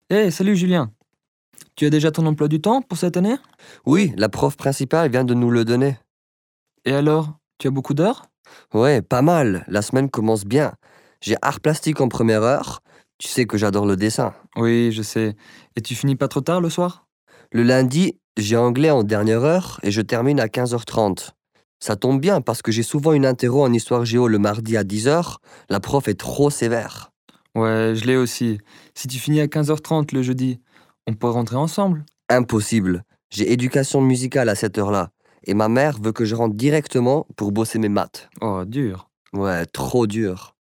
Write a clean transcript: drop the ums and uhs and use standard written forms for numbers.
Salut Julien. Tu as déjà ton emploi du temps pour cette année? Oui, la prof principale vient de nous le donner. Et alors, tu as beaucoup d'heures? Ouais, pas mal. La semaine commence bien. J'ai art plastique en première heure. Tu sais que j'adore le dessin. Oui, je sais. Et tu finis pas trop tard le soir? Le lundi, j'ai anglais en dernière heure et je termine à 15h30. Ça tombe bien parce que j'ai souvent une interro en histoire géo le mardi à 10h. La prof est trop sévère. Ouais, je l'ai aussi. Si tu finis à 15h30 le jeudi, on peut rentrer ensemble? Impossible. J'ai éducation musicale à cette heure-là. Et ma mère veut que je rentre directement pour bosser mes maths. Oh, dur. Ouais, trop dur.